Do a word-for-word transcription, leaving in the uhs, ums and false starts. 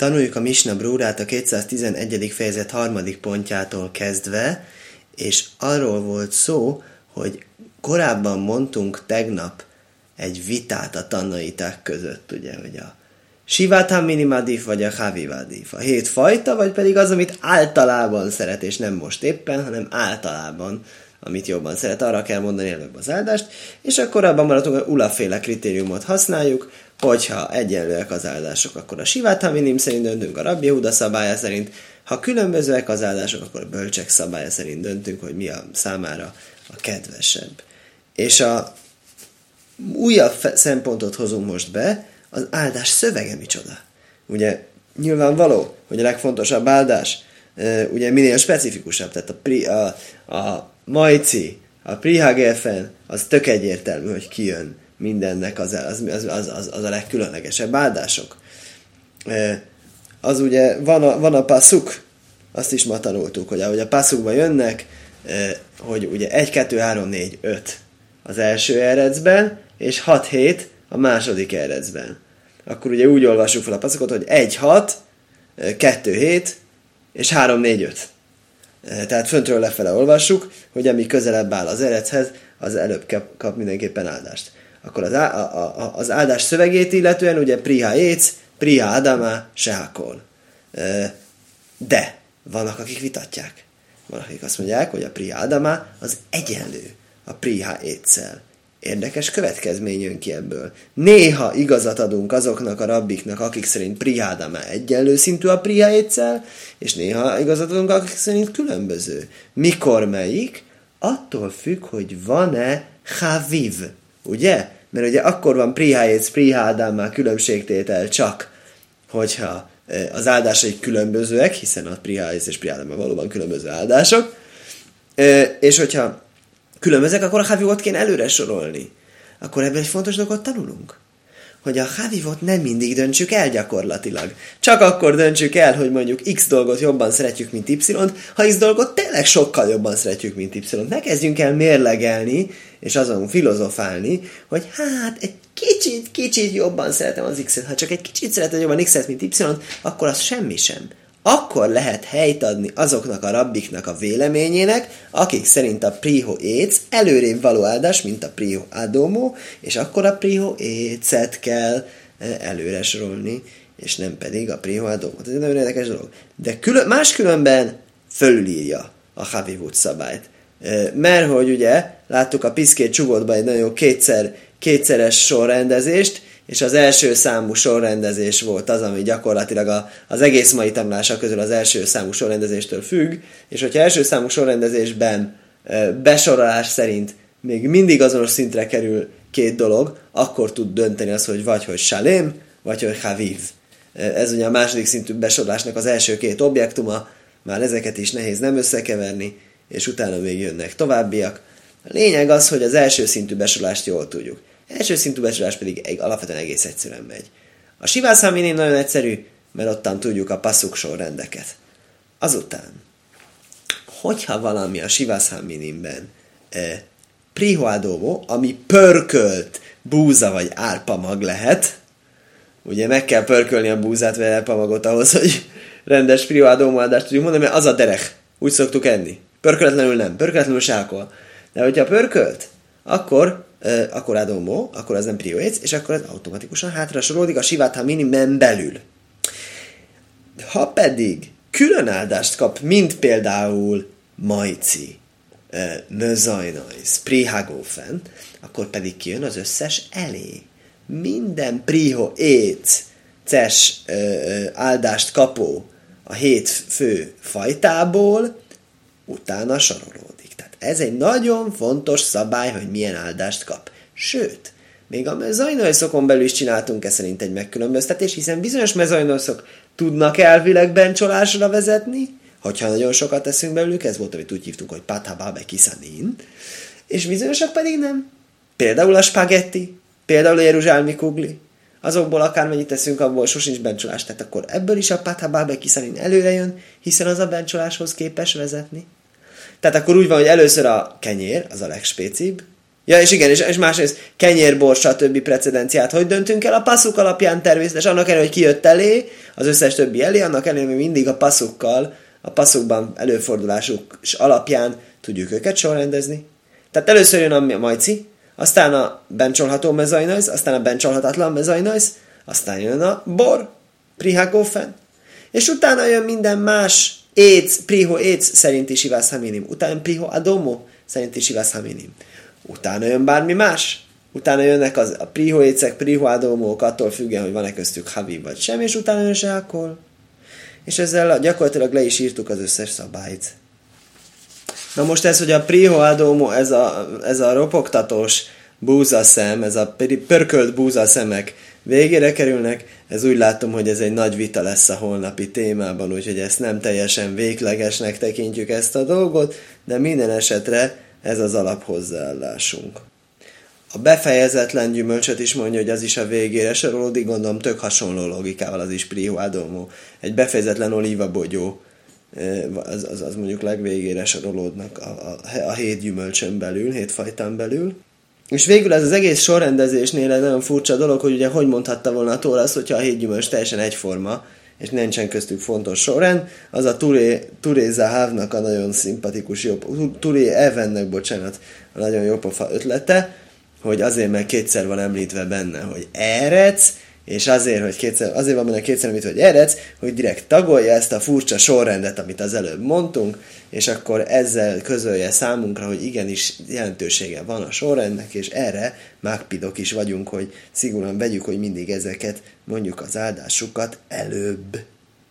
Tanuljuk a Misna Brúrát a kétszáztizenegyedik fejezet harmadik pontjától kezdve, és arról volt szó, hogy korábban mondtunk tegnap egy vitát a tannaiták között, ugye, hogy a Sivát Haminimadif vagy a Havivadif, a hét fajta, vagy pedig az, amit általában szeret, és nem most éppen, hanem általában, amit jobban szeret, arra kell mondani előbb az áldást, és akkor abban maradtunk, hogy ulaféle kritériumot használjuk, hogyha egyenlőek az áldások, akkor a Sivát Haminim szerint döntünk, a Rabbi Yehuda szabálya szerint, ha különbözőek az áldások, akkor a bölcsek szabálya szerint döntünk, hogy mi a számára a kedvesebb. És a újabb szempontot hozunk most be, az áldás szövege micsoda. Ugye nyilvánvaló, hogy a legfontosabb áldás, ugye minél specifikusabb, tehát a, pri, a, a majci, a prihagefen, az tök egyértelmű, hogy kijön mindennek, az, az, az, az, az a legkülönlegesebb áldások. Az ugye van a, van a passzuk, azt is ma tanultuk, hogy ahogy a passzukba jönnek, hogy ugye egy, kettő, három, négy, öt az első erecben, és hat, hét a második erecben. Akkor ugye úgy olvassuk fel a passzukot, hogy egy, hat, kettő, hét, és három, négy, öt. Tehát föntről lefele olvassuk, hogy ami közelebb áll az erechez, az előbb kap, kap mindenképpen áldást. Akkor az, á, a, a, az áldás szövegét illetően ugye priha éc, priha adama, sehakol. De vannak, akik vitatják. Vannak, akik azt mondják, hogy a priha adama az egyenlő a priha éccel. Érdekes következmény jön ki ebből. Néha igazat adunk azoknak a rabbiknak, akik szerint priha adama egyenlő szintű a priha éccel, és néha igazat adunk, akik szerint különböző. Mikor melyik? Attól függ, hogy van-e chaviv. Ugye? Mert ugye akkor van priha éc, priha adama különbségtétel csak, hogyha az áldásai különbözőek, hiszen a priha éc és priha adama valóban különböző áldások, és hogyha különbözőek, akkor a havivot kéne előre sorolni. Akkor ebből egy fontos dolgot tanulunk. Hogy a havivot nem mindig döntsük el gyakorlatilag. Csak akkor döntsük el, hogy mondjuk X dolgot jobban szeretjük, mint Y-t, ha X dolgot tényleg sokkal jobban szeretjük, mint Y-t. Ne kezdjünk el mérlegelni, és azon filozofálni, hogy hát egy kicsit, kicsit jobban szeretem az X-et. Ha csak egy kicsit szeretem jobban X-et, mint Y-t, akkor az semmi sem. Akkor lehet helyt adni azoknak a rabbiknak a véleményének, akik szerint a priho éc előrébb való áldás, mint a priho adomo, és akkor a priho écet kell előre sorolni, és nem pedig a priho adomot. Ez egy nagyon érdekes dolog. De külön, máskülönben fölülírja a havivut szabályt. Mert hogy ugye, láttuk a Piszkét Csugotban egy nagyon kétszer, kétszeres sorrendezést, és az első számú sorrendezés volt az, ami gyakorlatilag a, az egész mai tanulása közül az első számú sorrendezéstől függ, és hogyha első számú sorrendezésben e, besorolás szerint még mindig azonos szintre kerül két dolog, akkor tud dönteni az, hogy vagy hogy salém, vagy hogy haviv. Ez ugye a második szintű besorolásnak az első két objektuma, már ezeket is nehéz nem összekeverni, és utána még jönnek továbbiak. A lényeg az, hogy az első szintű besorolást jól tudjuk. Első szintű besorolás pedig egy, alapvetően egész egyszerűen megy. A Sivász Haminim nagyon egyszerű, mert ottan tudjuk a passzuk sorrendeket. Azután, hogyha valami a Sivász Haminimben e, priho adomo, ami pörkölt búza vagy árpamag lehet, ugye meg kell pörkölni a búzát vagy árpamagot ahhoz, hogy rendes priho adomo áldást tudjuk mondani, mert az a derek. Úgy szoktuk enni. Pörköletlenül nem, pörköletlenül sákol. De hogyha pörkölt, akkor Uh, akkor adomo, akkor az nem prióéc, és akkor ez automatikusan hátra sorolódik a Sivát Haminimben belül. Ha pedig külön áldást kap, mint például majci, uh, mözajnajsz, prihagófen, akkor pedig kijön az összes elé. Minden priho éc, ces uh, áldást kapó a hét fő fajtából utána sorolódik. Ez egy nagyon fontos szabály, hogy milyen áldást kap. Sőt, még a mezajnajszokon belül is csináltunk e szerint egy megkülönböztetést, hiszen bizonyos mezajnajszok tudnak elvileg bencsolásra vezetni, hogyha nagyon sokat teszünk belőlük, ez volt, amit úgy hívtuk, hogy pathababe kisanin, és bizonyosak pedig nem. Például a spagetti, például a jeruzsálmi kugli, azokból akármennyit teszünk, abból sosincs bencsolás, tehát akkor ebből is a pathababe kisanin előre jön, hiszen az a bencsoláshoz képes vezetni. Tehát akkor úgy van, hogy először a kenyér, az a legspécibb, Ja, és igen, és, és másrészt kenyérbor, stb. Precedenciát hogy döntünk el? A passzuk alapján természetesen, annak ellenére, hogy kijött elé, az összes többi elé, annak ellenére, hogy mindig a passzukkal, a passzukban előfordulásuk alapján tudjuk őket sorrendezni. Tehát először jön a majci, aztán a bencsolható mezajnajsz, aztán a bencsolhatatlan mezajnajsz, aztán jön a bor, prihagófen, és utána jön minden más éc, priho éc szerinti sivász haminim, utána priho adomo szerinti sivász haminim, utána jön bármi más, utána jönnek az, a priho écek, priho adomók, attól függően, hogy van-e köztük havi vagy sem, és utána jön seakol. És ezzel gyakorlatilag le is írtuk az összes szabályt. Na most ez, hogy a priho adomo, ez a, ez a ropogtatós búzaszem, ez a pörkölt búzaszemek végére kerülnek, ez úgy látom, hogy ez egy nagy vita lesz a holnapi témában, úgyhogy ezt nem teljesen véglegesnek tekintjük ezt a dolgot, de minden esetre ez az alaphozzáállásunk. A befejezetlen gyümölcsöt is mondja, hogy az is a végére sorolódik, gondolom tök hasonló logikával az is priho adomo. Egy befejezetlen olívabogyó, az, az, az mondjuk legvégére sorolódnak a, a, a hét gyümölcsön belül, hét fajtán belül. És végül ez az egész sorrendezésnél egy nagyon furcsa dolog, hogy ugye hogy mondhatta volna a Tóra azt, hogyha a hét gyümölcs teljesen egyforma, és nincsen köztük fontos sorrend, az a Turé, Turé Zahávnak a nagyon szimpatikus, jobb, Turé Evennek, bocsánat, a nagyon jó pofa ötlete, hogy azért, mert kétszer van említve benne, hogy erec, és azért, hogy kétszer, azért van benne kétszer említve, hogy erec, hogy direkt tagolja ezt a furcsa sorrendet, amit az előbb mondtunk, és akkor ezzel közölje számunkra, hogy igenis jelentősége van a sorrendnek, és erre mákpidok is vagyunk, hogy szigorúan vegyük, hogy mindig ezeket mondjuk az áldásukat előbb.